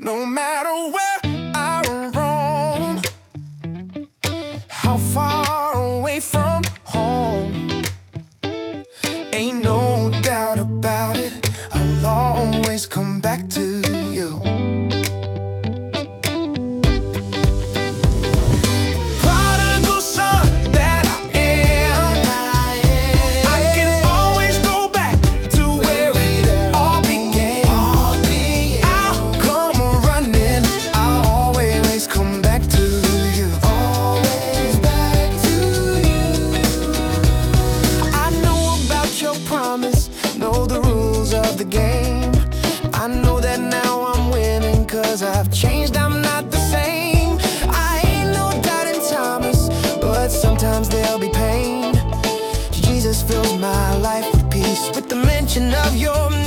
No matter where I roam, how far away from home, ain't no doubt about it, I'll always come back to you. Prodigal son that I am, I can always go back to where it all began. I'll come running, I'll always come back to you. Always back to you. I know about your promise, know the rules of the game. I know that now I'm winning, 'cause I've changed, I'm not the same. I ain't no doubting Thomas, but sometimes there'll be pain. Jesus fills my life with peace, with the mention of your